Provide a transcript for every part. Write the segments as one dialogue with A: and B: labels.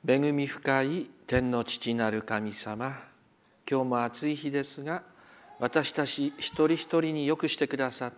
A: 恵み深い天の父なる神様、今日も暑い日ですが、私たち一人一人によくしてくださって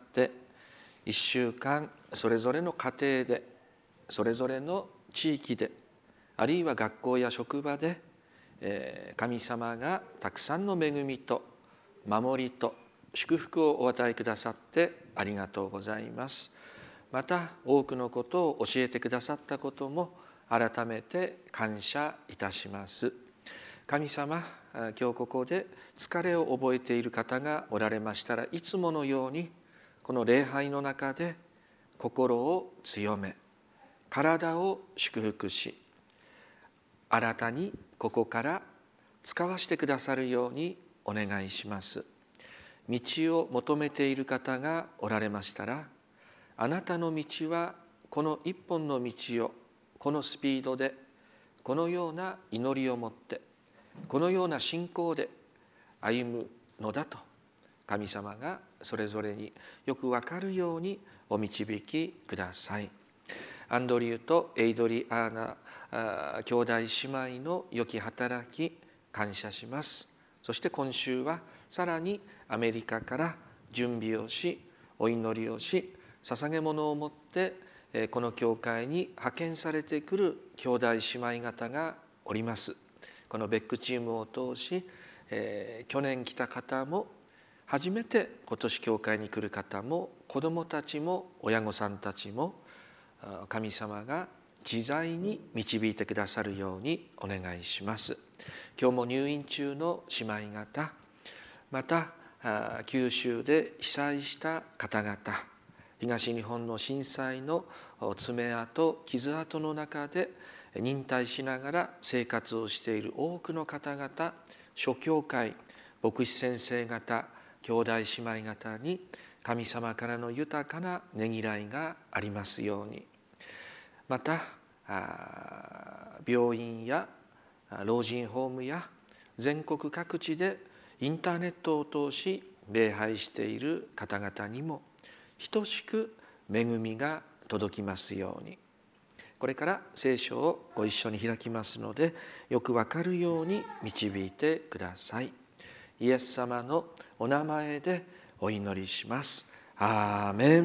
A: 、1週間それぞれの家庭で、それぞれの地域で、あるいは学校や職場で、神様がたくさんの恵みと守りと祝福をお与えくださってありがとうございます。また多くのことを教えてくださったことも改めて感謝いたします。神様、今日ここで疲れを覚えている方がおられましたら、いつものようにこの礼拝の中で心を強め、体を祝福し、新たにここから使わしてくださるようにお願いします。道を求めている方がおられましたら、あなたの道はこの一本の道をこのスピードで、このような祈りを持って、このような信仰で歩むのだと、神様がそれぞれによくわかるようにお導きください。アンドリューとエイドリアーナ兄弟姉妹の良き働き感謝します。そして今週はさらにアメリカから準備をし、お祈りをし、捧げ物を持ってこの教会に派遣されてくる兄弟姉妹方がおります。このベックチームを通し、去年来た方も初めて今年教会に来る方も、子どもたちも親御さんたちも、神様が自在に導いてくださるようにお願いします。今日も入院中の姉妹方、また九州で被災した方々、東日本の震災の爪痕、傷跡の中で忍耐しながら生活をしている多くの方々、諸教会、牧師先生方、兄弟姉妹方に神様からの豊かなねぎらいがありますように。また病院や老人ホームや全国各地でインターネットを通し礼拝している方々にも等しく恵みが届きますように。これから聖書をご一緒に開きますので、よくわかるように導いてください。イエス様のお名前でお祈りします。アーメ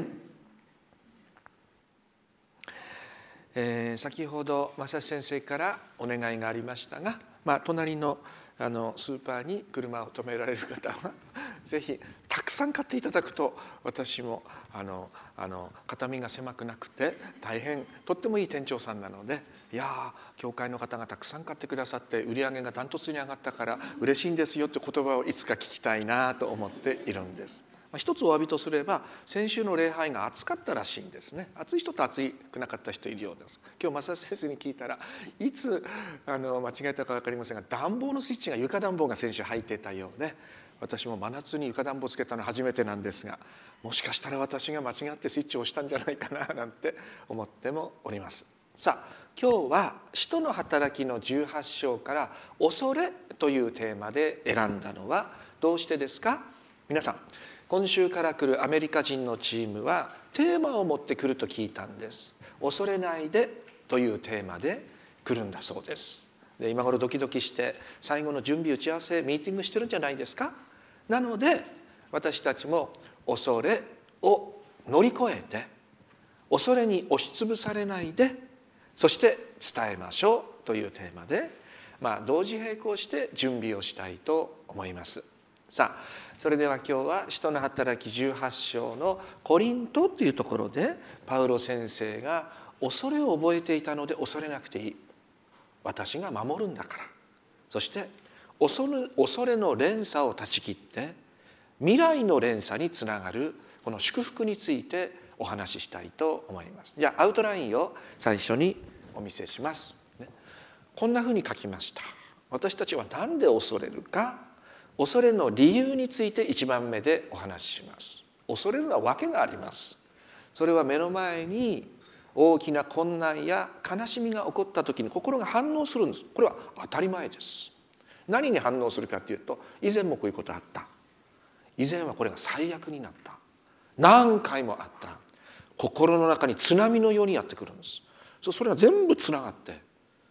A: ン。先ほど正志先生からお願いがありましたが、隣のスーパーに車を止められる方はぜひたくさん買っていただくと、私も肩身が狭くなくて大変とってもいい店長さんなので、いや教会の方がたくさん買ってくださって売り上げがダントツに上がったから嬉しいんですよって言葉をいつか聞きたいなと思っているんです。一つお詫びとすれば、先週の礼拝が暑かったらしいんですね。暑い人と暑くなかった人いるようです。今日正先生に聞いたら、いつ間違えたか分かりませんが、暖房のスイッチが床暖房が先週入っていたようで、私も真夏に床暖房つけたの初めてなんですが、もしかしたら私が間違ってスイッチを押したんじゃないかななんて思ってもおります。さあ、今日は使徒の働きの18章から恐れというテーマで選んだのはどうしてですか？皆さん、今週から来るアメリカ人のチームはテーマを持ってくると聞いたんです。恐れないでというテーマで来るんだそうです。で、今頃ドキドキして最後の準備打ち合わせミーティングしてるんじゃないですか？なので私たちも恐れを乗り越えて、恐れに押しつぶされないで、そして伝えましょうというテーマで、同時並行して準備をしたいと思います。さあ、それでは今日は使徒の働き18章のコリントというところで、パウロ先生が恐れを覚えていたので恐れなくていい、私が守るんだから、そして恐れの連鎖を断ち切って未来の連鎖につながるこの祝福についてお話ししたいと思います。じゃあアウトラインを最初にお見せします。こんなふうに書きました。私たちは何で恐れるか、恐れの理由について1番目でお話しします。恐れるのは訳があります。それは目の前に大きな困難や悲しみが起こった時に心が反応するんです。これは当たり前です。何に反応するかというと、以前もこういうことあった。以前はこれが最悪になった。何回もあった。心の中に津波のようにやってくるんです。それが全部つながって、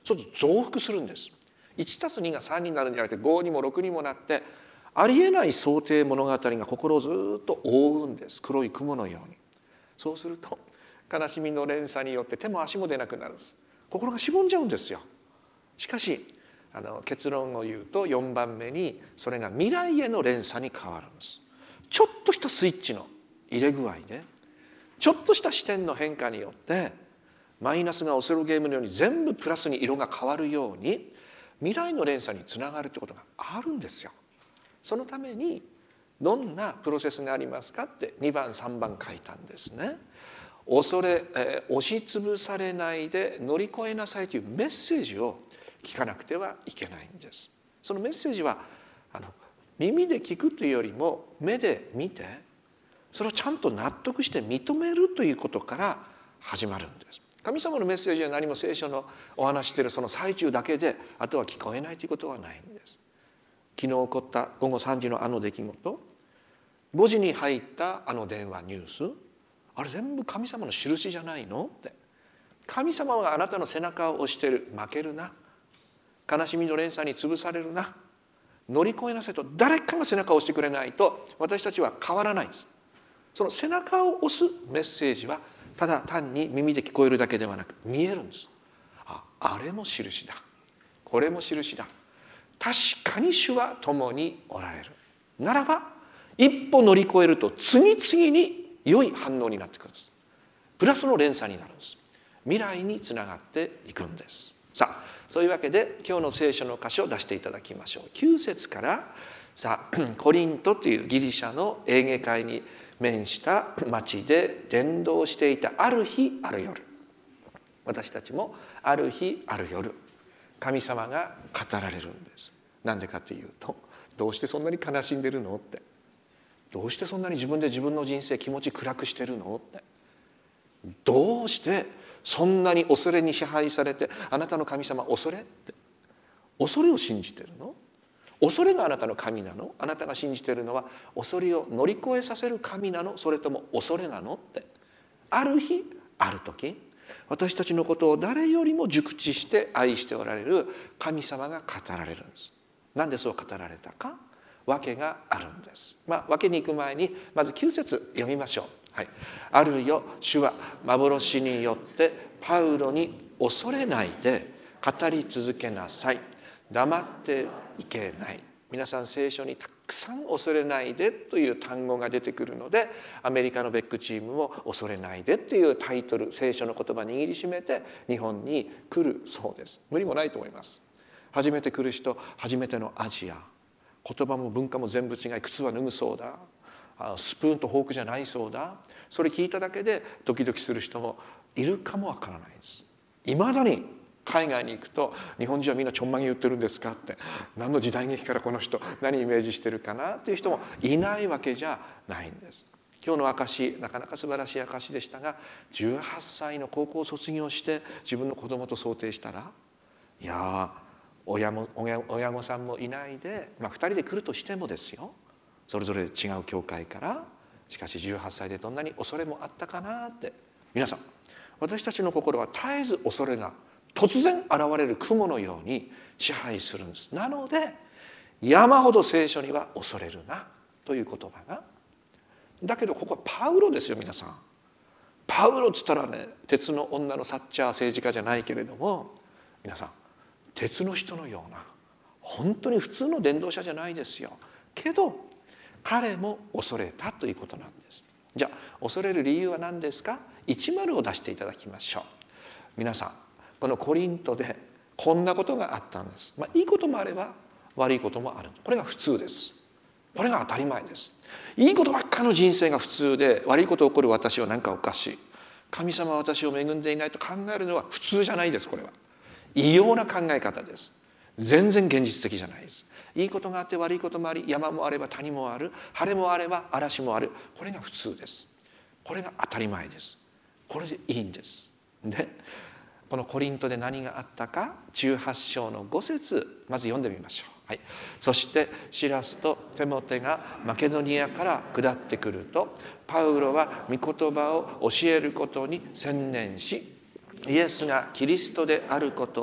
A: そうすると増幅するんです。1+2が3になるんじゃなくて5にも6にもなって、ありえない想定物語が心をずっと覆うんです。黒い雲のように。そうすると悲しみの連鎖によって手も足も出なくなるんです。心がしぼんじゃうんですよ。しかし結論を言うと4番目にそれが未来への連鎖に変わるんです。ちょっとしたスイッチの入れ具合で、ちょっとした視点の変化によってマイナスがオセロゲームのように全部プラスに色が変わるように未来の連鎖につながるということがあるんですよ。そのためにどんなプロセスがありますかって2番3番書いたんですね。押しつぶされないで乗り越えなさいというメッセージを聞かなくてはいけないんです。そのメッセージは耳で聞くというよりも目で見て、それをちゃんと納得して認めるということから始まるんです。神様のメッセージは何も聖書のお話しているその最中だけで、あとは聞こえないということはないんです。昨日起こった午後3時の出来事、5時に入った電話ニュース、あれ全部神様の印じゃないのって。神様があなたの背中を押してる。負けるな、悲しみの連鎖に潰されるな、乗り越えなさいと誰かが背中を押してくれないと私たちは変わらないんです。その背中を押すメッセージはただ単に耳で聞こえるだけではなく見えるんです。あれも印だ、これも印だ、確かに主は共におられるならば、一歩乗り越えると次々に良い反応になってくるんです。プラスの連鎖になるんです。未来につながっていくんです。さあ、そういうわけで今日の聖書の箇所を出していただきましょう。9節からさあ、コリントというギリシャのエーゲ海に面した町で伝道していたある日ある夜、私たちもある日ある夜神様が語られるんです。なんでかというと、どうしてそんなに悲しんでるのって、どうしてそんなに自分で自分の人生気持ち暗くしてるのって、どうしてそんなに恐れに支配されて、あなたの神様恐れって、恐れを信じてるの？恐れがあなたの神なの？あなたが信じているのは恐れを乗り越えさせる神なの？それとも恐れなの？って、ある日ある時、私たちのことを誰よりも熟知して愛しておられる神様が語られるんです。なんでそう語られたか、訳があるんです。訳に行く前にまず9節読みましょう。はい、あるよ、主は幻によってパウロに恐れないで語り続けなさい、黙っていけない。皆さん聖書にたくさん恐れないでという単語が出てくるので、アメリカのベックチームも恐れないでというタイトル、聖書の言葉握りしめて日本に来るそうです。無理もないと思います。初めて来る人、初めてのアジア、言葉も文化も全部違い、靴は脱ぐそうだ、スプーンとフォークじゃないそうだ、それ聞いただけでドキドキする人もいるかもわからないです。いまだに海外に行くと、日本人はみんなちょんまげ言ってるんですかって、何の時代劇からこの人何イメージしてるかなっていう人もいないわけじゃないんです。今日の証、なかなか素晴らしい証でしたが、18歳の高校を卒業して自分の子供と想定したら、いや親御さんもいないで、2人で来るとしてもですよ、それぞれ違う教会から、しかし18歳でどんなに恐れもあったかなって。皆さん、私たちの心は絶えず恐れが突然現れる雲のように支配するんです。なので山ほど聖書には恐れるなという言葉が。だけどここはパウロですよ。皆さん、パウロっつったらね、鉄の女のサッチャー政治家じゃないけれども、皆さん鉄の人のような本当に普通の伝道者じゃないですよ。けど彼も恐れたということなんです。じゃあ恐れる理由は何ですか。10を出していただきましょう。皆さん、このコリントでこんなことがあったんです。いいこともあれば悪いこともある。これが普通です。これが当たり前です。いいことばっかの人生が普通で、悪いこと起こる私は何かおかしい、神様は私を恵んでいないと考えるのは普通じゃないです。これは異様な考え方です。全然現実的じゃないです。いいことがあって悪いこともあり、山もあれば谷もある、晴れもあれば嵐もある。これが普通です。これが当たり前です。これでいいんです。で、このコリントで何があったか、18章の5節まず読んでみましょう。はい、そしてシラスとテモテがマケドニアから下ってくると、パウロは御言葉を教えることに専念し、イエスがキリストであることを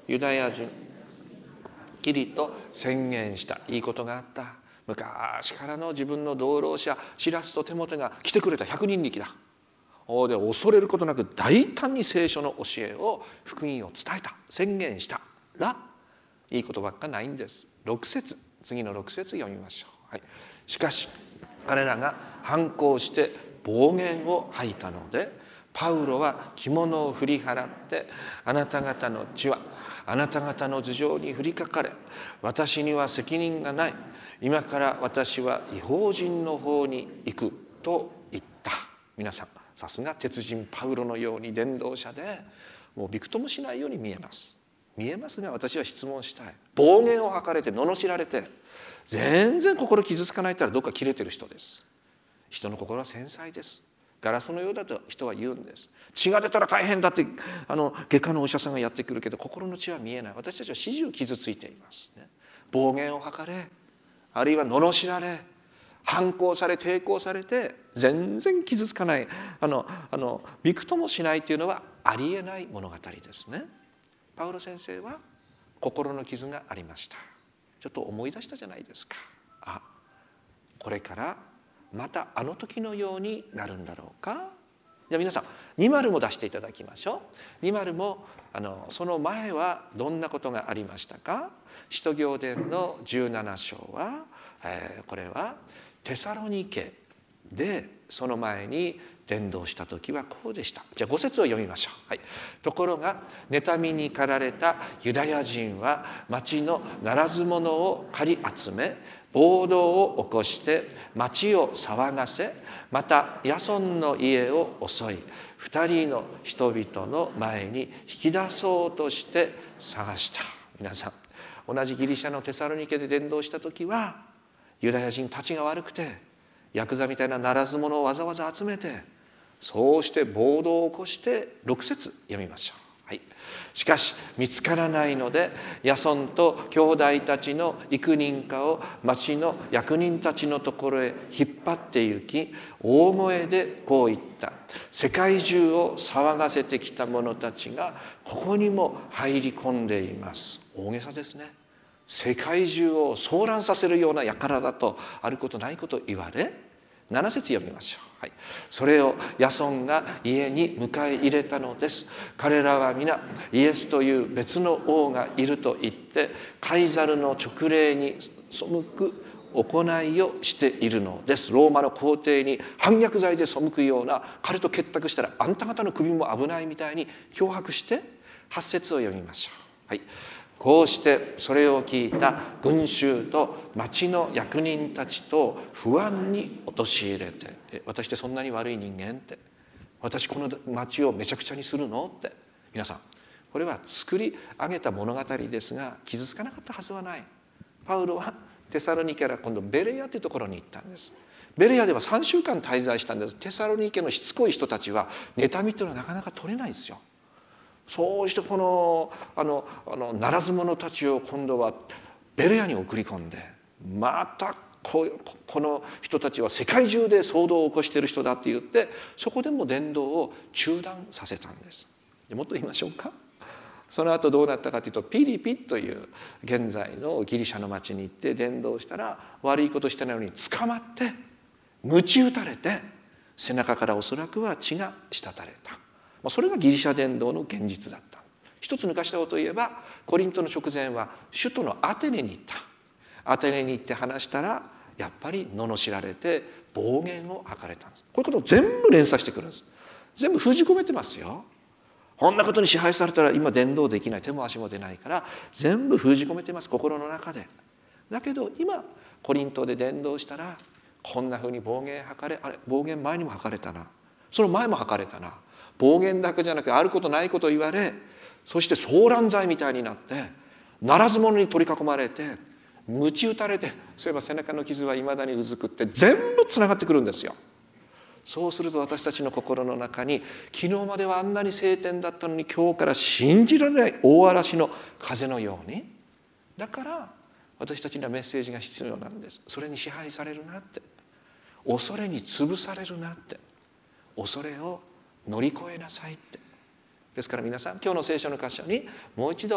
A: ユダヤ人キリと宣言した。いいことがあった。昔からの自分の同労者シラスとテモテが来てくれた。100人力だ。で恐れることなく大胆に聖書の教えを福音を伝えた、宣言したらいいことばっかないんです。6節、次の6節読みましょう。はい、しかし彼らが反抗して暴言を吐いたので、パウロは着物を振り払って、あなた方の血はあなた方の頭上に降りかかれ、私には責任がない、今から私は異邦人の方に行くと言った。皆さん、さすが鉄人パウロのように伝道者で、もうびくともしないように見えますが、私は質問したい。暴言を吐かれて罵られて全然心傷つかないったらどっか切れてる人です。人の心は繊細です。ガラスのようだと人は言うんです。血が出たら大変だって外科のお医者さんがやってくるけど、心の血は見えない。私たちは始終傷ついていますね。暴言を吐かれ、あるいは罵られ、反抗され、抵抗されて全然傷つかない、びくともしないというのはありえない物語ですね。パウロ先生は心の傷がありました。ちょっと思い出したじゃないですか。これからまたあの時のようになるんだろうか。じゃあ皆さん20も出していただきましょう。20もその前はどんなことがありましたか。使徒行伝の17章は、これはテサロニケでその前に伝道した時はこうでした。じゃあ5節を読みましょう。はい、ところが妬みに駆られたユダヤ人は町のならず者を借り集め、暴動を起こして町を騒がせ、またヤソンの家を襲い、2人の人々の前に引き出そうとして探した。皆さん、同じギリシャのテサロニケで伝道した時はユダヤ人たちが悪くて、ヤクザみたいなならず者をわざわざ集めて、そうして暴動を起こして、6節読みましょう。はい、しかし見つからないので、ヤソンと兄弟たちの幾人かを町の役人たちのところへ引っ張って行き、大声でこう言った。世界中を騒がせてきた者たちがここにも入り込んでいます。大げさですね。世界中を騒乱させるような輩だとあることないこと言われ、7節読みましょう。はい、それをヤソンが家に迎え入れたのです。彼らは皆イエスという別の王がいると言ってカイザルの勅令に背く行いをしているのです。ローマの皇帝に反逆罪で背くような、彼と結託したらあんた方の首も危ないみたいに脅迫して、8節を読みましょう。はい、こうしてそれを聞いた群衆と町の役人たちと不安に陥れて、私ってそんなに悪い人間って、私この町をめちゃくちゃにするのって。皆さん、これは作り上げた物語ですが、傷つかなかったはずはない。パウロはテサロニケから今度ベレヤというところに行ったんです。ベレヤでは3週間滞在したんです。テサロニケのしつこい人たちは妬みというのはなかなか取れないですよ。そうしてこのならず者たちを今度はベレヤに送り込んで、またこの人たちは世界中で騒動を起こしている人だって言って、そこでも伝道を中断させたんです。もっと言いましょうか。その後どうなったかというと、ピリピという現在のギリシャの町に行って伝道したら、悪いことしてないのに捕まって鞭打たれて、背中からおそらくは血が滴れた。それがギリシャ伝道の現実だった。一つ抜かしたことを言えば、コリントの直前は首都のアテネに行った。アテネに行って話したら、やっぱり罵られて暴言を吐かれたんです。こういうことを全部連鎖してくるんです。全部封じ込めてますよ。こんなことに支配されたら今伝道できない、手も足も出ないから、全部封じ込めてます、心の中で。だけど今コリントで伝道したら、こんなふうに暴言吐かれ、あれ暴言前にも吐かれたな、その前も吐かれたな、暴言だけじゃなくあることないこと言われ、そして騒乱罪みたいになって、ならず者に取り囲まれて、鞭打たれて、そういえば背中の傷はいまだにうずくって、全部つながってくるんですよ。そうすると私たちの心の中に、昨日まではあんなに晴天だったのに、今日から信じられない大嵐の風のように。だから私たちにはメッセージが必要なんです。それに支配されるなって、恐れに潰されるなって、恐れを乗り越えなさいって。ですから皆さん、今日の聖書の箇所にもう一度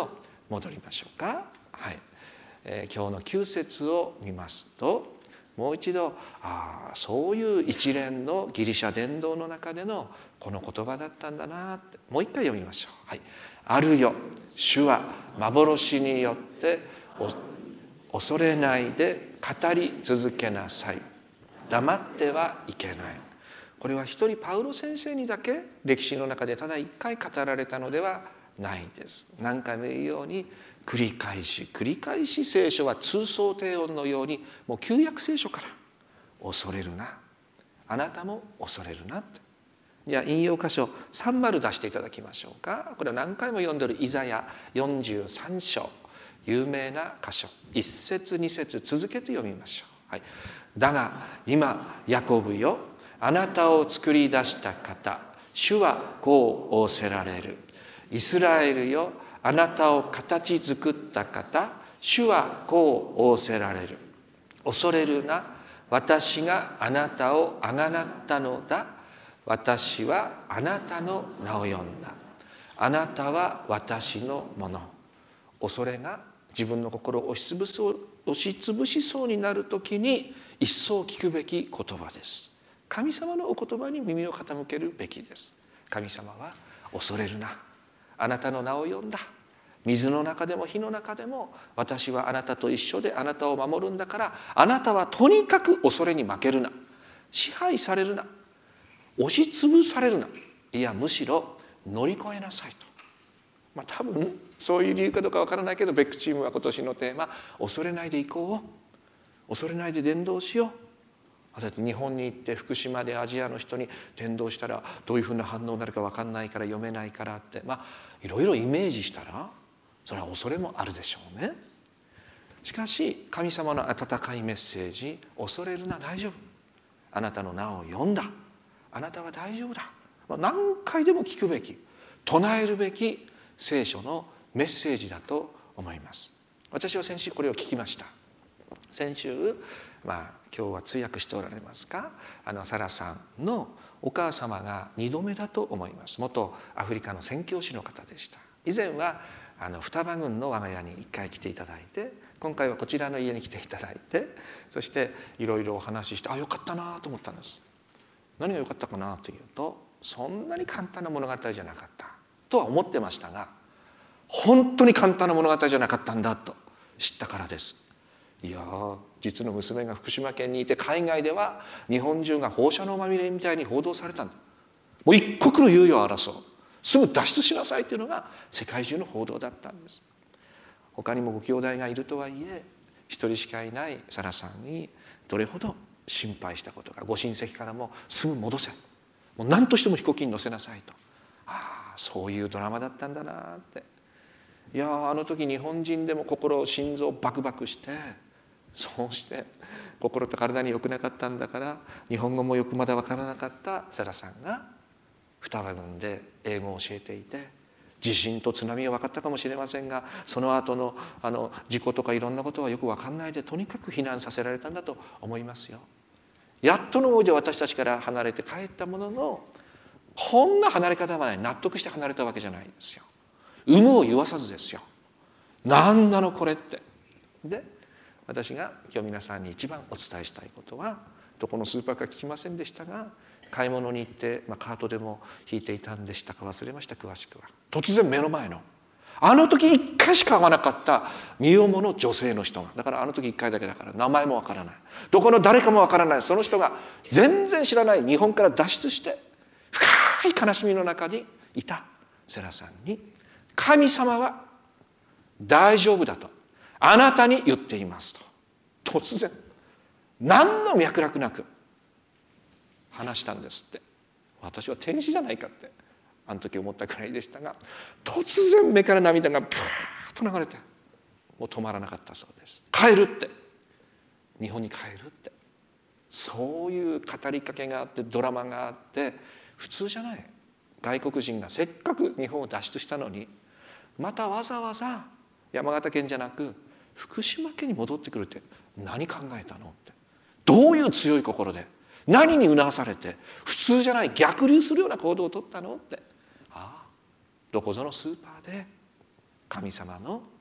A: 戻りましょうか。はい、今日の9節を見ますと、もう一度そういう一連のギリシャ伝道の中でのこの言葉だったんだなって、もう一回読みましょう。はい、あるよ、主は幻によって恐れないで語り続けなさい。黙ってはいけない。これは一人パウロ先生にだけ歴史の中でただ一回語られたのではないです。何回も言うように繰り返し繰り返し聖書は通奏低音のように、もう旧約聖書から恐れるな、あなたも恐れるなって。じゃあ引用箇所30出していただきましょうか。これは何回も読んでいるイザヤ43章、有名な箇所、1節2節続けて読みましょう。はい、だが今ヤコブよ、あなたを作り出した方、主はこう仰せられる。イスラエルよ、あなたを形作った方、主はこう仰せられる。恐れるな、私があなたをあがなったのだ。私はあなたの名を呼んだ。あなたは私のもの。恐れが自分の心を押しつぶしそうになるときに一層聞くべき言葉です。神様のお言葉に耳を傾けるべきです。神様は恐れるな、あなたの名を呼んだ。水の中でも火の中でも私はあなたと一緒であなたを守るんだから、あなたはとにかく恐れに負けるな、支配されるな、押しつぶされるな、いやむしろ乗り越えなさいと。多分そういう理由かどうかわからないけど、ベックチームは今年のテーマ、恐れないで行こう、恐れないで伝道しよう。だって日本に行って福島でアジアの人に伝道したらどういうふうな反応になるか分かんないから読めないからって、いろいろイメージしたらそれは恐れもあるでしょうね。しかし神様の温かいメッセージ、恐れるな、大丈夫、あなたの名を呼んだ、あなたは大丈夫だ、何回でも聞くべき、唱えるべき聖書のメッセージだと思います。私は先週これを聞きました。先週、今日は通訳しておられますか、サラさんのお母様が2度目だと思います。元アフリカの宣教師の方でした。以前は双葉郡の我が家に1回来ていただいて、今回はこちらの家に来ていただいて、そしていろいろお話しして、よかったなと思ったんです。何が良かったかなというと、そんなに簡単な物語じゃなかったとは思ってましたが、本当に簡単な物語じゃなかったんだと知ったからです。いや実の娘が福島県にいて、海外では日本中が放射能まみれみたいに報道されたんだ。もう一国の猶予を争う、すぐ脱出しなさいというのが世界中の報道だったんです。他にもご兄弟がいるとはいえ、一人しかいないサラさんにどれほど心配したことか。ご親戚からもすぐ戻せ、もう何としても飛行機に乗せなさいと。そういうドラマだったんだなって。いやあの時日本人でも心臓バクバクして、そうして心と体に良くなかったんだから、日本語もよくまだ分からなかったサラさんが双葉郡で英語を教えていて、地震と津波は分かったかもしれませんが、その後の事故とかいろんなことはよく分かんないで、とにかく避難させられたんだと思いますよ。やっとの思いで私たちから離れて帰ったものの、こんな離れ方はない、納得して離れたわけじゃないんですよ。有無を言わさずですよ。何なのこれって。で私が今日皆さんに一番お伝えしたいことは、どこのスーパーか聞きませんでしたが、買い物に行って、カートでも引いていたんでしたか忘れました、詳しくは。突然目の前のあの時1回しか会わなかった身重の女性の人が、だからあの時1回だけだから名前もわからない、どこの誰かもわからない、その人が全然知らない日本から脱出して深い悲しみの中にいたセラさんに、神様は大丈夫だとあなたに言っていますと、突然何の脈絡なく話したんですって。私は天使じゃないかってあの時思ったくらいでしたが、突然目から涙がブワーッと流れて、もう止まらなかったそうです。帰るって、日本に帰るって、そういう語りかけがあって、ドラマがあって、普通じゃない。外国人がせっかく日本を脱出したのに、またわざわざ山形県じゃなく福島県に戻ってくるって、何考えたのって、どういう強い心で何に促されて普通じゃない逆流するような行動をとったのって。どこぞのスーパーで神様の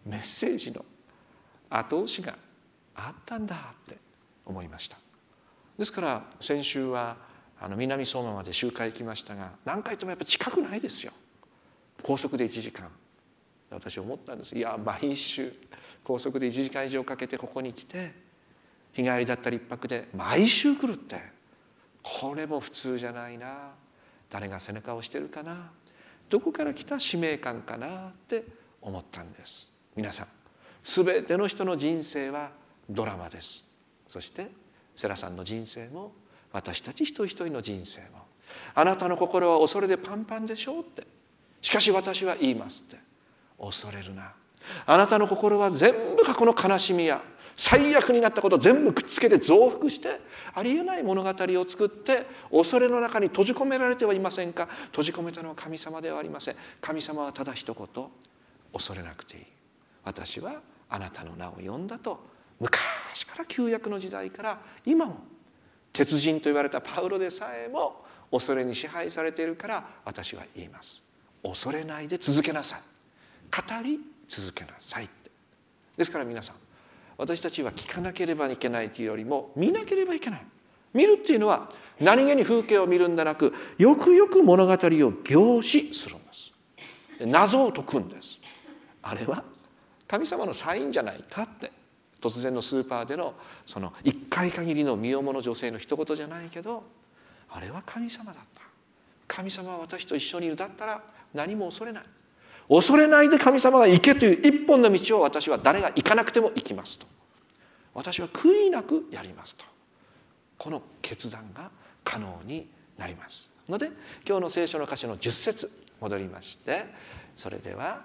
A: メッセージの後押しがあったんだって思いました。ですから先週は南相馬まで集会行きましたが、何回ともやっぱり近くないですよ。高速で1時間。私思ったんです。いや、毎週高速で1時間以上かけてここに来て、日帰りだったり1泊で毎週来るって、これも普通じゃないな。誰が背中を押してるかな。どこから来た使命感かなって思ったんです。皆さん、すべての人の人生はドラマです。そしてセラさんの人生も、私たち一人一人の人生も、あなたの心は恐れでパンパンでしょうって。しかし私は言いますって。恐れるな。あなたの心は全部過去の悲しみや最悪になったことを全部くっつけて増幅して、ありえない物語を作って恐れの中に閉じ込められてはいませんか。閉じ込めたのは神様ではありません。神様はただ一言、恐れなくていい。私はあなたの名を呼んだと、昔から旧約の時代から今も鉄人と言われたパウロでさえも恐れに支配されているから、私は言います。恐れないで続けなさい。語り続けなさいって。ですから皆さん、私たちは聞かなければいけないというよりも見なければいけない。見るっていうのは何気に風景を見るんじゃなく、よくよく物語を凝視するんです。謎を解くんです。あれは神様のサインじゃないかって。突然のスーパーでのその一回限りの身重の女性の一言じゃないけど、あれは神様だった。神様は私と一緒にいる。だったら何も恐れない。恐れないで神様が行けという一本の道を、私は誰が行かなくても行きますと。私は悔いなくやりますと。この決断が可能になりますので、今日の聖書の箇所の10節戻りまして、それでは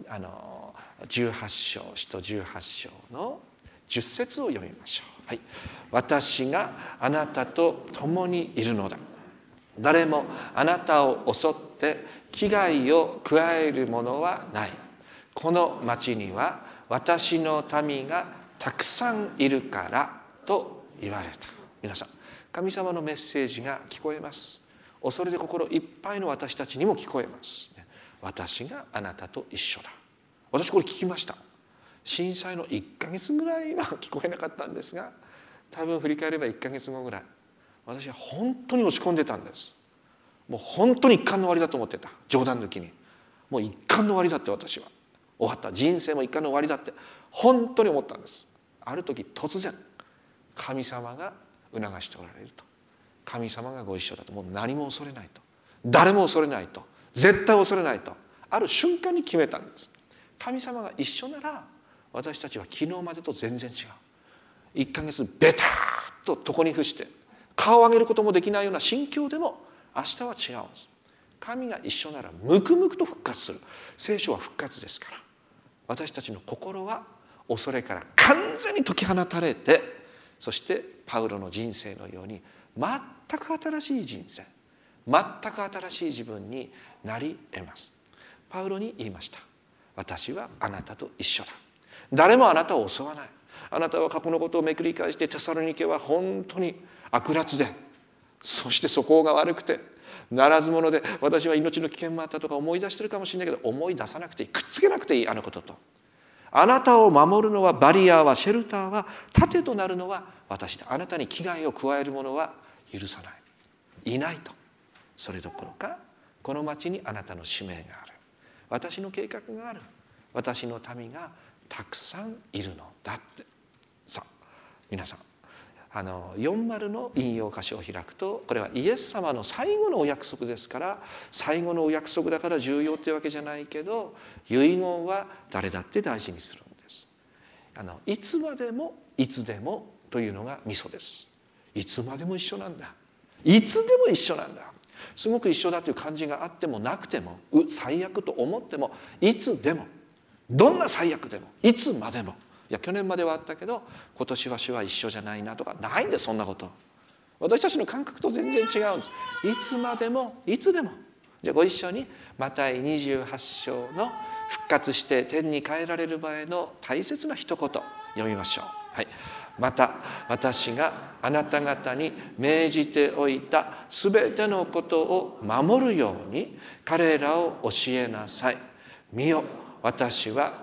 A: 18章、使徒18章の10節を読みましょう。はい。私があなたと共にいるのだ。誰もあなたを襲って危害を加えるものはない。この町には私の民がたくさんいるからと言われた。皆さん、神様のメッセージが聞こえます。恐れで心いっぱいの私たちにも聞こえます。私があなたと一緒だ。私これ聞きました。震災の1ヶ月ぐらいは聞こえなかったんですが、多分振り返れば1ヶ月後ぐらい、私は本当に落ち込んでたんです。もう本当に一巻の終わりだと思ってた。冗談抜きに、もう一巻の終わりだって、私は終わった、人生も一巻の終わりだって本当に思ったんです。ある時突然、神様が促しておられると。神様がご一緒だと。もう何も恐れないと。誰も恐れないと。絶対恐れないと。ある瞬間に決めたんです。神様が一緒なら、私たちは昨日までと全然違う。1ヶ月ベターッと床に伏して顔を上げることもできないような心境でも、明日は違うんです。神が一緒ならむくむくと復活する。聖書は復活ですから。私たちの心は恐れから完全に解き放たれて、そしてパウロの人生のように全く新しい人生、全く新しい自分になり得ます。パウロに言いました。私はあなたと一緒だ。誰もあなたを襲わない。あなたは過去のことをめくり返して、テサロニケは本当に悪辣で、そして素行が悪くてならず者で、私は命の危険もあったとか思い出してるかもしれないけど、思い出さなくていい。くっつけなくていい。あのことと。あなたを守るのは、バリアは、シェルターは、盾となるのは私だ。あなたに危害を加える者は許さない、いないと。それどころか、この町にあなたの使命がある。私の計画がある。私の民がたくさんいるのだって。さあ皆さん、40の引用箇所を開くと、これはイエス様の最後のお約束ですから、最後のお約束だから重要っていうわけじゃないけど、遺言は誰だって大事にするんです。いつまでもいつでもというのがミソです。いつまでも一緒なんだ。いつでも一緒なんだ。すごく一緒だという感じがあってもなくても、最悪と思っても、いつでも、どんな最悪でも、いつまでも、いや去年まではあったけど今年は主は一緒じゃないなとかないんです。そんなこと私たちの感覚と全然違うんです。いつまでもいつでも。じゃあご一緒にマタイ28章の復活して天に帰られる場合の大切な一言読みましょう。はい。また私があなた方に命じておいたすべてのことを守るように彼らを教えなさい。見よ、私は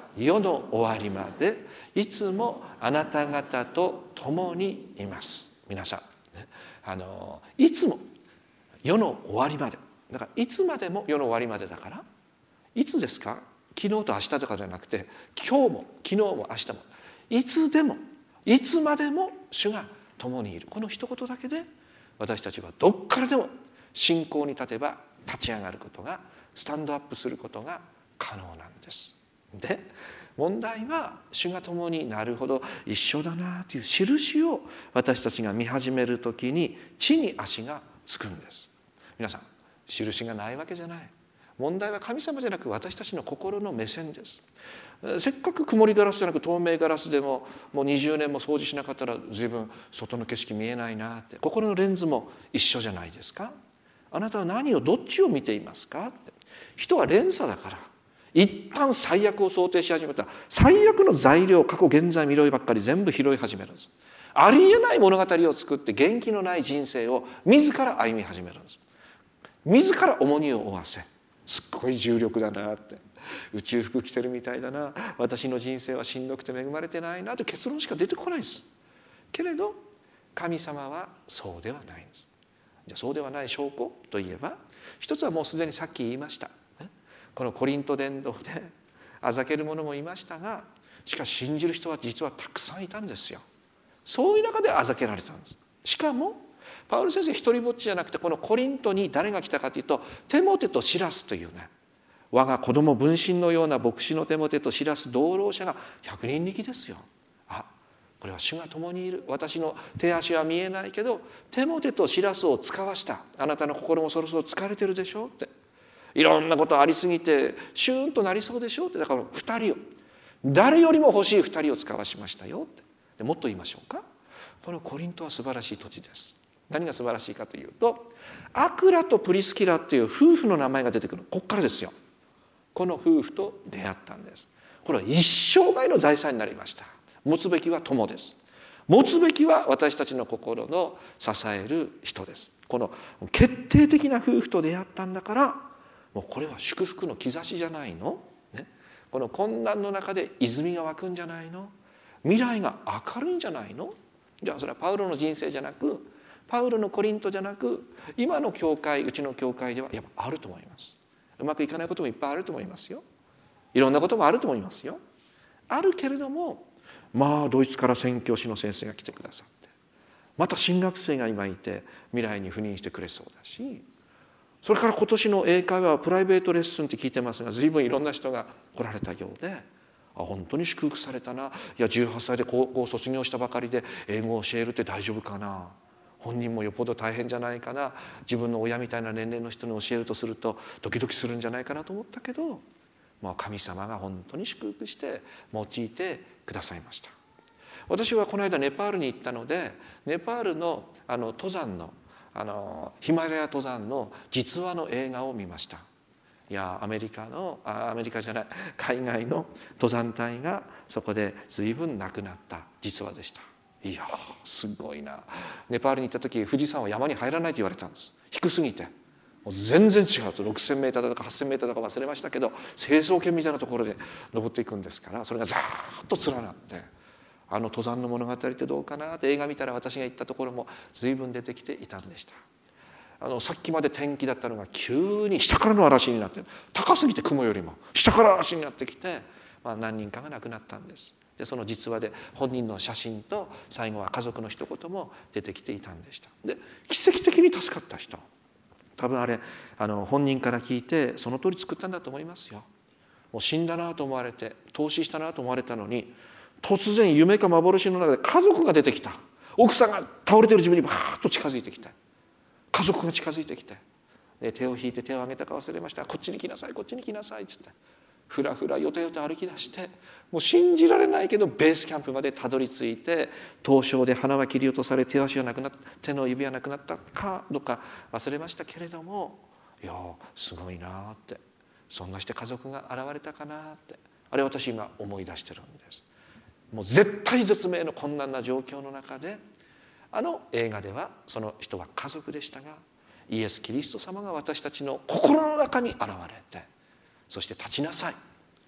A: 世の終わりまでいつもあなた方と共にいます。皆さん、いつも世の終わりまで、だからいつまでも世の終わりまでだから、いつですか？昨日と明日とかじゃなくて、今日も昨日も明日も、いつでもいつまでも主が共にいる。この一言だけで私たちはどっからでも信仰に立てば立ち上がることが、スタンドアップすることが可能なんです。で、問題は主が共になるほど一緒だなという印を私たちが見始めるときに地に足がつくんです。皆さん、印がないわけじゃない。問題は神様じゃなく私たちの心の目線です。せっかく曇りガラスじゃなく透明ガラスでももう20年も掃除しなかったら随分外の景色見えないなって、心のレンズも一緒じゃないですか。あなたは何をどっちを見ていますかって。人は連鎖だから、一旦最悪を想定し始めたら最悪の材料、過去現在未来ばっかり全部拾い始めるんです。ありえない物語を作って元気のない人生を自ら歩み始めるんです。自ら重荷を負わせ、すっごい重力だなって、宇宙服着てるみたいだな、私の人生はしんどくて恵まれてないなと結論しか出てこないです。けれど神様はそうではないんです。じゃあそうではない証拠といえば、一つはもうすでにさっき言いました。このコリント伝道であざける者もいましたが、しかし信じる人は実はたくさんいたんですよ。そういう中であざけられたんです。しかもパウロ先生一人ぼっちじゃなくて、このコリントに誰が来たかというと、テモテとシラスというね、我が子供分身のような牧師のテモテとシラス同労者が100人力ですよ。あ、これは主が共にいる。私の手足は見えないけどテモテとシラスを使わした。あなたの心もそろそろ疲れてるでしょって、いろんなことありすぎてシューンとなりそうでしょって、だから2人を、誰よりも欲しい2人を使わしましたよって。でもっと言いましょうか、このコリントは素晴らしい土地です。何が素晴らしいかというと、アクラとプリスキラっていう夫婦の名前が出てくる。ここからですよ。この夫婦と出会ったんです。これは一生涯の財産になりました。持つべきは友です。持つべきは私たちの心の支える人です。この決定的な夫婦と出会ったんだから、もうこれは祝福の兆しじゃないの、ね、この困難の中で泉が湧くんじゃないの、未来が明るいんじゃないの。じゃあそれはパウロの人生じゃなく、パウロのコリントじゃなく、今の教会、うちの教会ではやっぱあると思います。うまくいかないこともいっぱいあると思いますよ。いろんなこともあると思いますよ。あるけれども、まあドイツから宣教師の先生が来てくださって、また新学生が今いて未来に赴任してくれそうだし、それから今年の英会話はプライベートレッスンって聞いてますが、随分いろんな人が来られたようで、本当に祝福されたな。いや18歳で高校卒業したばかりで英語を教えるって大丈夫かな、本人もよっぽど大変じゃないかな、自分の親みたいな年齢の人に教えるとするとドキドキするんじゃないかなと思ったけど、神様が本当に祝福して用いてくださいました。私はこの間ネパールに行ったので、ネパールの登山のヒマラヤ登山の実話の映画を見ました。いや、アメリカじゃない、海外の登山隊がそこで随分亡くなった実話でした。いやすごいな。ネパールに行った時、富士山は山に入らないと言われたんです。低すぎてもう全然違うと、6000メーターだとか8000メーターだか忘れましたけど、成層圏みたいなところで登っていくんですから、それがザーッと連なって、登山の物語ってどうかなって映画見たら、私が行ったところも随分出てきていたんでした。さっきまで天気だったのが急に下からの嵐になって、高すぎて雲よりも下から嵐になってきて、何人かが亡くなったんです。でその実話で本人の写真と最後は家族の一言も出てきていたんでした。で奇跡的に助かった人、多分あれ本人から聞いてその通り作ったんだと思いますよ。もう死んだなと思われて、投資したなと思われたのに、突然夢か幻の中で家族が出てきた。奥さんが倒れてる自分にバーッと近づいてきて、家族が近づいてきて、で手を引いて手を挙げたか忘れました。こっちに来なさい、こっちに来なさいっつって、ふらふらよてよて歩き出して、もう信じられないけどベースキャンプまでたどり着いて、凍傷で鼻は切り落とされ、手足はなくなった、手の指はなくなったかどうか忘れましたけれども、いやすごいなって、そんなして家族が現れたかなって、あれ私今思い出してるんです。もう絶対絶命の困難な状況の中で、映画ではその人は家族でしたが、イエス・キリスト様が私たちの心の中に現れて、そして立ちなさい、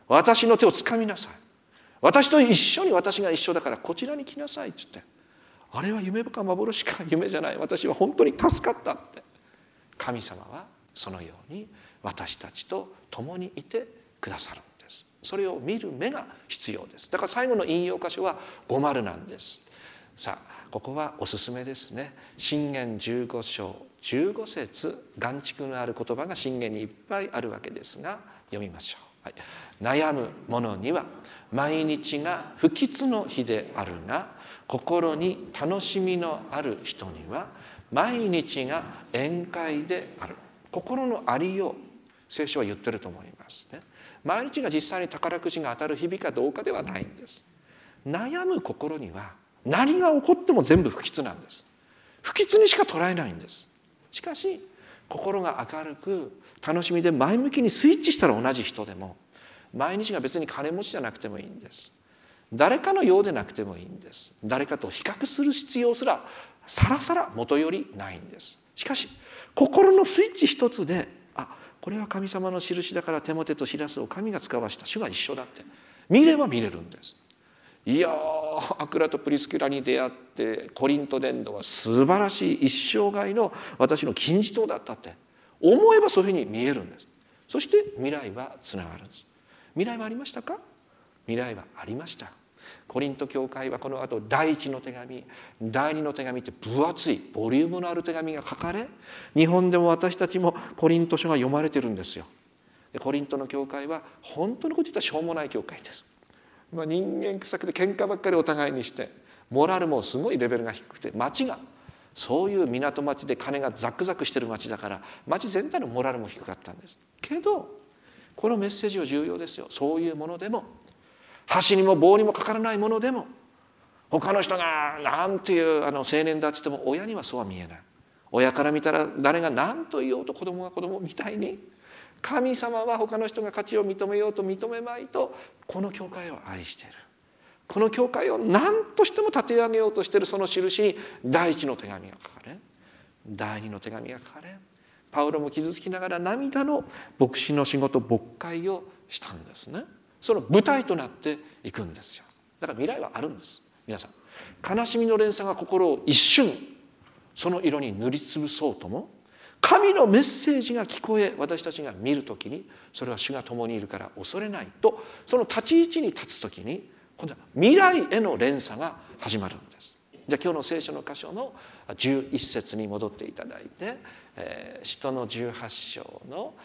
A: 私の手をつかみなさい。私と一緒に私が一緒だからこちらに来なさいって言って、あれは夢か幻か、夢じゃない、私は本当に助かったって。神様はそのように私たちと共にいてくださるんです。それを見る目が必要です。だから最後の引用箇所は50なんです。さあここはおすすめですね。箴言15章15節、眼蓄のある言葉が箴言にいっぱいあるわけですが、読みましょう。はい、悩む者には毎日が不吉の日であるが、心に楽しみのある人には毎日が宴会である。心のありよう、聖書は言ってると思いますね。毎日が実際に宝くじが当たる日々かどうかではないんです。悩む心には何が起こっても全部不吉なんです。不吉にしか捉えないんです。しかし心が明るく楽しみで前向きにスイッチしたら、同じ人でも毎日が別に金持ちじゃなくてもいいんです。誰かのようでなくてもいいんです。誰かと比較する必要すらさらさら元よりないんです。しかし心のスイッチ一つで、これは神様の印だからテモテとシラスを神が使わした、主が一緒だって見れば見れるんです。いやアクラとプリスキラに出会ってコリント伝道は素晴らしい一生涯の私の金字塔だったって思えば、そういうふうに見えるんです。そして未来はつながるんです。未来はありましたか？未来はありました。コリント教会はこの後第一の手紙、第二の手紙って分厚いボリュームのある手紙が書かれ、日本でも私たちもコリント書が読まれてるんですよ。でコリントの教会は本当のこと言ったらしょうもない教会です。人間臭くて喧嘩ばっかりお互いにして、モラルもすごいレベルが低くて、町がそういう港町で金がザクザクしてる町だから、町全体のモラルも低かったんですけど、このメッセージは重要ですよ。そういうものでも、箸にも棒にもかからないものでも、他の人がなんていう青年だって言っても親にはそうは見えない。親から見たら誰が何と言おうと子供が子供みたいに、神様は他の人が価値を認めようと認めまいとこの教会を愛している。この教会を何としても立て上げようとしている、その印に第一の手紙が書かれ、第二の手紙が書かれ、パウロも傷つきながら涙の牧師の仕事、牧会をしたんですね。その舞台となっていくんですよ。だから未来はあるんです。皆さん、悲しみの連鎖が心を一瞬その色に塗りつぶそうとも、神のメッセージが聞こえ、私たちが見るときに、それは主が共にいるから恐れないと、その立ち位置に立つときに、今度は未来への連鎖が始まるんです。じゃあ今日の聖書の箇所の11節に戻っていただいて、使徒の18章の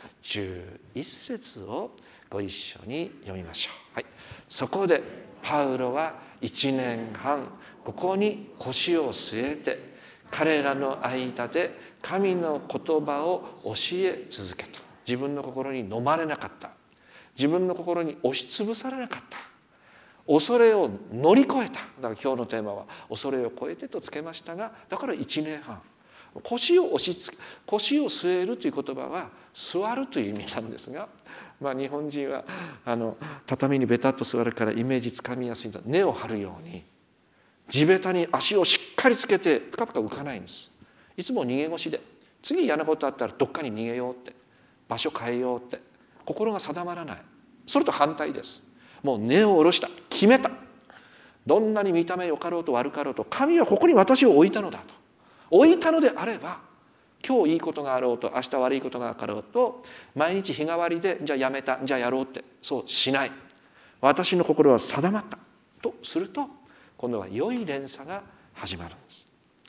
A: 11節をご一緒に読みましょう。はい、そこでパウロは1年半ここに腰を据えて、彼らの間で神の言葉を教え続けた。自分の心に飲まれなかった。自分の心に押しつぶされなかった。恐れを乗り越えた。だから今日のテーマは恐れを超えてとつけましたが、だから1年半腰を据えるという言葉は座るという意味なんですが、日本人は畳にベタッと座るからイメージつかみやすいんだ。根を張るように地べたに足をしっかりつけてぷかぷか浮かないんです。いつも逃げ腰で、次嫌なことあったらどっかに逃げようって、場所変えようって、心が定まらない。それと反対です。もう根を下ろした、決めた。どんなに見た目良かろうと悪かろうと、神はここに私を置いたのだと。置いたのであれば、今日いいことがあろうと明日悪いことがあろうと、毎日日替わりでじゃあやめた、じゃあやろうって、そうしない。私の心は定まったとすると、今度は良い連鎖が始まるんです。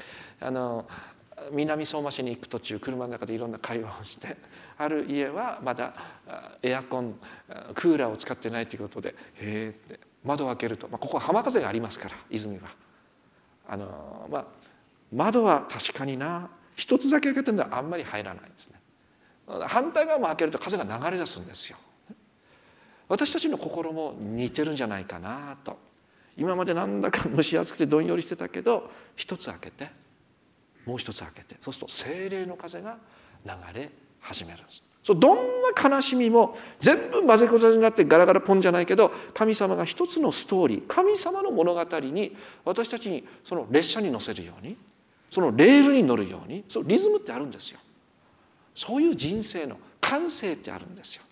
A: 南相馬市に行く途中、車の中でいろんな会話をして、ある家はまだエアコンクーラーを使ってないということで、へーって窓を開けると、ここは浜風がありますから、泉は窓は確かにな、一つだけ開けてるのはあんまり入らないんですね。反対側も開けると風が流れ出すんですよ。私たちの心も似てるんじゃないかなと。今までなんだか蒸し暑くてどんよりしてたけど、一つ開けてもう一つ開けて、そうすると聖霊の風が流れ始めるんです。どんな悲しみも全部混ぜこざになってガラガラポンじゃないけど、神様が一つのストーリー、神様の物語に私たちにその列車に乗せるように、そのレールに乗るように、そのリズムってあるんですよ。そういう人生の感性ってあるんですよ。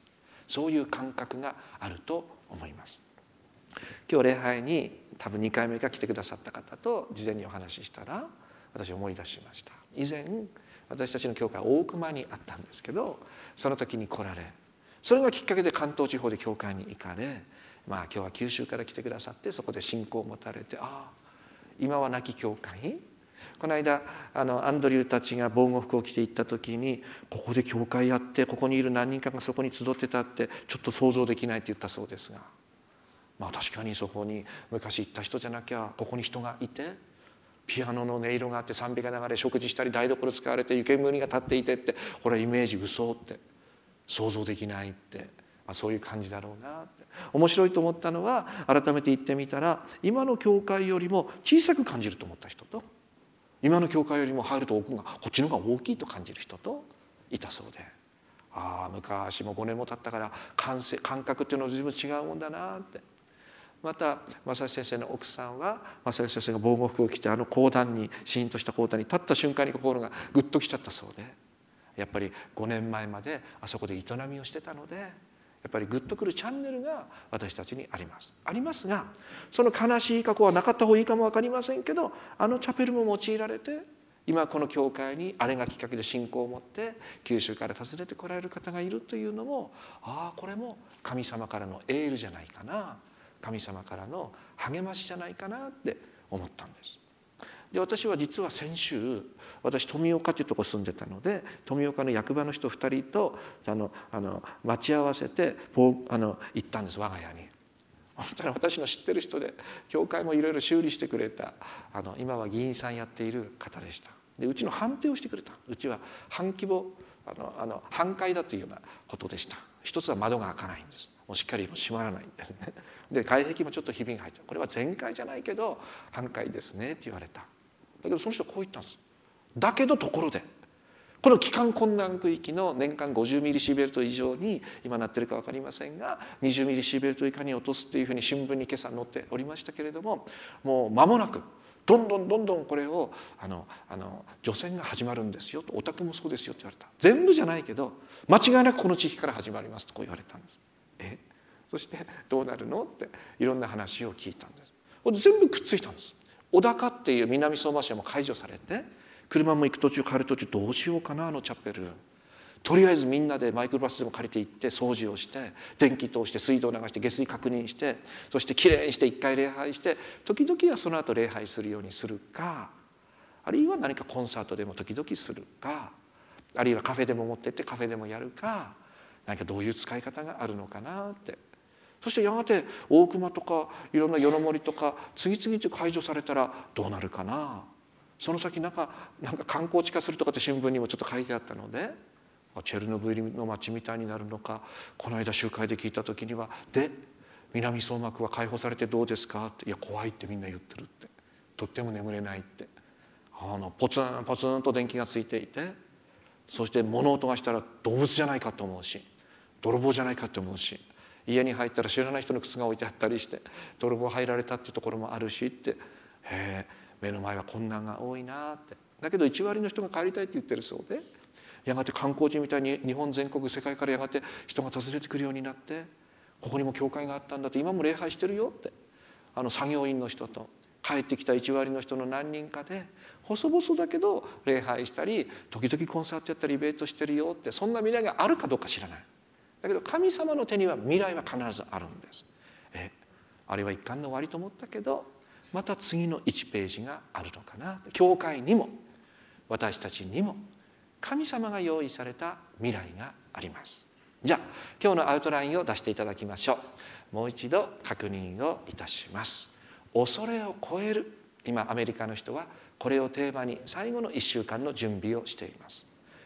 A: そういう感覚があると思います。今日礼拝に多分2回目か来てくださった方と事前にお話ししたら、私思い出しました。以前私たちの教会は大熊にあったんですけど、その時に来られ、それがきっかけで関東地方で教会に行かれ、今日は九州から来てくださって、そこで信仰を持たれて、今は亡き教会。この間アンドリューたちが防護服を着て行った時に、ここで教会やって、ここにいる何人かがそこに集ってたってちょっと想像できないって言ったそうですが、確かにそこに昔行った人じゃなきゃここに人がいて、ピアノの音色があって賛美が流れ、食事したり台所使われて湯煙が立っていてって、これイメージ嘘って想像できないって、そういう感じだろうなって。面白いと思ったのは、改めて言ってみたら、今の教会よりも小さく感じると思った人と、今の教会よりも入ると奥がこっちの方が大きいと感じる人といたそうで、昔も5年も経ったから感覚っていうのは随分違うもんだなって。また正義先生の奥さんは、正義先生が防護服を着て講談に、シーンとした講談に立った瞬間に心がグッときちゃったそうで、やっぱり5年前まであそこで営みをしてたので、やっぱりグッとくるチャンネルが私たちにありますが、その悲しい過去はなかった方がいいかも分かりませんけど、チャペルも用いられて、今この教会にあれがきっかけで信仰を持って九州から訪ねてこられる方がいるというのも、これも神様からのエールじゃないかな、神様からの励ましじゃないかなって思ったんです。で、私は実は先週、富岡というところ住んでたので、富岡の役場の人2人と待ち合わせて行ったんです、我が家に。そしたら私の知ってる人で、教会もいろいろ修理してくれた今は議員さんやっている方でした。で、うちの判定をしてくれた。うちは半規模半壊だというようなことでした。一つは窓が開かないんです。もうしっかり閉まらないんですね。で、外壁もちょっとひびが入ってる。これは全壊じゃないけど半壊ですねって言われた。だけどその人はこう言ったんです。だけどところで、この帰還困難区域の年間50ミリシーベルト以上に今なってるか分かりませんが、20ミリシーベルト以下に落とすっていうふうに新聞に今朝載っておりましたけれども、もう間もなくどんどんこれを除染が始まるんですよと、お宅もそうですよって言われた。全部じゃないけど間違いなくこの地域から始まりますとこう言われたんです。そしてどうなるのっていろんな話を聞いたんです。これ全部くっついたんです。小高っていう南相馬市はもう解除されて、車も行く途中帰る途中どうしようかな、チャペル。とりあえずみんなでマイクロバスでも借りて行って掃除をして、電気通して水道流して下水確認して、そしてきれいにして一回礼拝して、時々はその後礼拝するようにするか、あるいは何かコンサートでも時々するか、あるいはカフェでも持ってってカフェでもやるか、何かどういう使い方があるのかなって。そしてやがて大熊とかいろんな夜の森とか次々と解除されたらどうなるかな。その先なんか観光地化するとかって新聞にもちょっと書いてあったので、チェルノブイリの町みたいになるのか。この間集会で聞いた時には、で南相馬区は解放されてどうですかって、いや怖いってみんな言ってるって、とっても眠れないって、ポツンポツンと電気がついていて、そして物音がしたら動物じゃないかと思うし、泥棒じゃないかと思うし、家に入ったら知らない人の靴が置いてあったりして泥棒入られたっていうところもあるしって、目の前は困難が多いなって。だけど1割の人が帰りたいって言ってるそうで、やがて観光地みたいに日本全国世界からやがて人が訪ねてくるようになって、ここにも教会があったんだって、今も礼拝してるよって、作業員の人と帰ってきた1割の人の何人かで細々だけど礼拝したり、時々コンサートやったりイベントしてるよって、そんな未来があるかどうか知らない。だけど神様の手には未来は必ずあるんです。あれは一巻の終わりと思ったけど、また次の1ページがあるのかな。教会にも私たちにも神様が用意された未来があります。じゃあ今日のアウトラインを出していただきましょう。もう一度確認をいたします。恐れを超える。今アメリカの人はこれをテーマに最後の1週間の準備をしています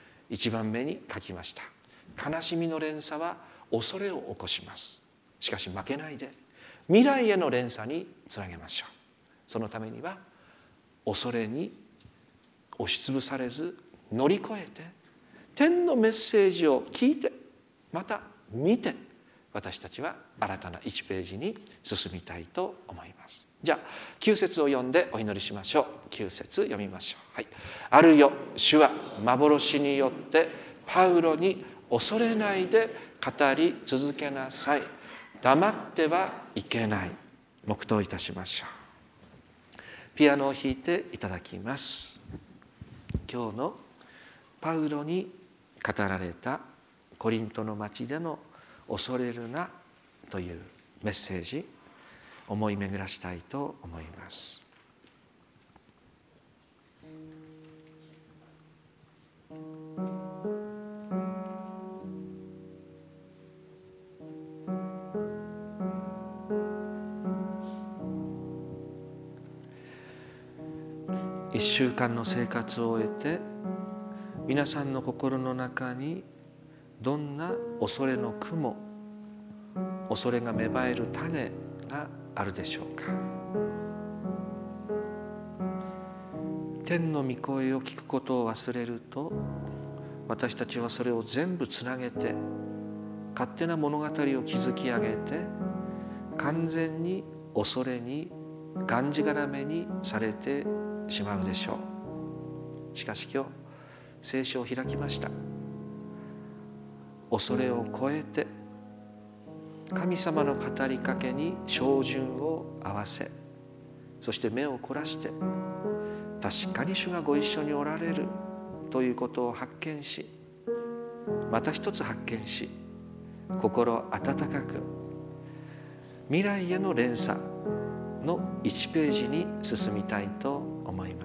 A: 。1番目に書きました。悲しみの連鎖は恐れを起こします。しかし負けないで未来への連鎖につなげましょう。そのためには恐れに押しつぶされず乗り越えて、天のメッセージを聞いてまた見て、私たちは新たな1ページに進みたいと思います。じゃあ9節を読んでお祈りしましょう。9節読みましょう。あるよ、主は幻によってパウロに恐れないで語り続けなさい。黙ってはいけない。黙祷いたしましょう。ピアノを弾いていただきます。今日のパウロに語られたコリントの町での恐れるなというメッセージ、思い巡らしたいと思います。1週間の生活を終えて、皆さんの心の中にどんな恐れの雲、恐れが芽生える種があるでしょうか。天の御声を聞くことを忘れると、私たちはそれを全部つなげて勝手な物語を築き上げて、完全に恐れにがんじがらめにされてしまうでしょう。しかし今日聖書を開きました。恐れを超えて神様の語りかけに照準を合わせ、そして目を凝らして、確かに主がご一緒におられるということを発見し、また一つ発見し、心温かく未来への連鎖の1ページに進みたいと思います。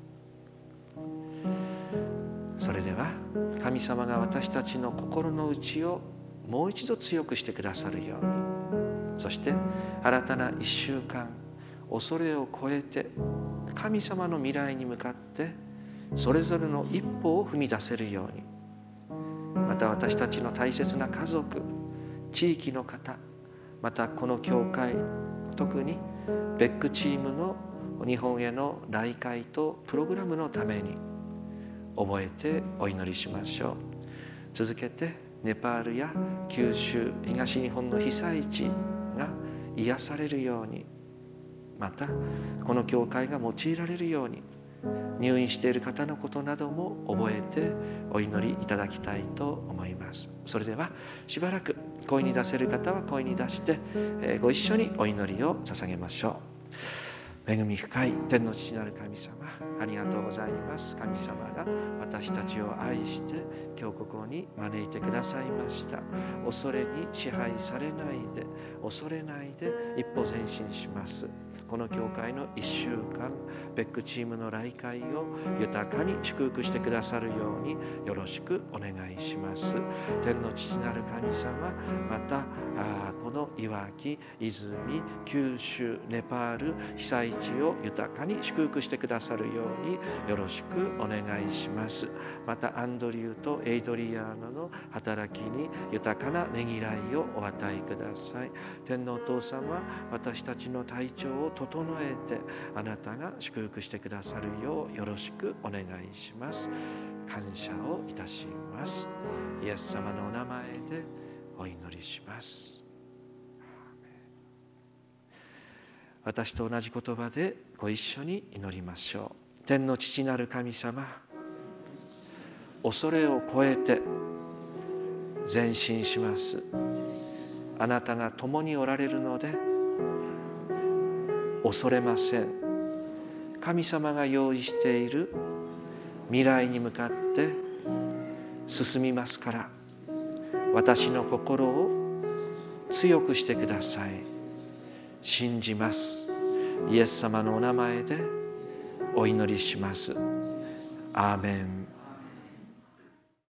A: それでは神様が私たちの心の内をもう一度強くしてくださるように、そして新たな1週間、恐れを超えて神様の未来に向かってそれぞれの一歩を踏み出せるように、また私たちの大切な家族、地域の方、またこの教会、特にベックチームの日本への来会とプログラムのために覚えてお祈りしましょう。続けてネパールや九州、東日本の被災地が癒されるように、またこの教会が用いられるように、入院している方のことなども覚えてお祈りいただきたいと思います。それではしばらく声に出せる方は声に出して、ご一緒にお祈りを捧げましょう。恵み深い天の父なる神様、ありがとうございます。神様が私たちを愛して今日ここに招いてくださいました。恐れに支配されないで、恐れないで一歩前進します。この教会の1週間、ベックチームの来会を豊かに祝福してくださるようによろしくお願いします。天の父なる神様、またこのいわき、泉、九州、ネパール被災地を豊かに祝福してくださるようによろしくお願いします。またアンドリューとエイドリアーナの働きに豊かなねぎらいをお与えください。天のお父様、私たちの体調を整えてあなたが祝福してくださるようよろしくお願いします。感謝をいたします。イエス様のお名前でお祈りします。私と同じ言葉でご一緒に祈りましょう。天の父なる神様、恐れを超えて前進します。あなたが共におられるので恐れません。神様が用意している未来に向かって進みますから、私の心を強くしてください。信じます。イエス様のお名前でお祈りします。アーメン。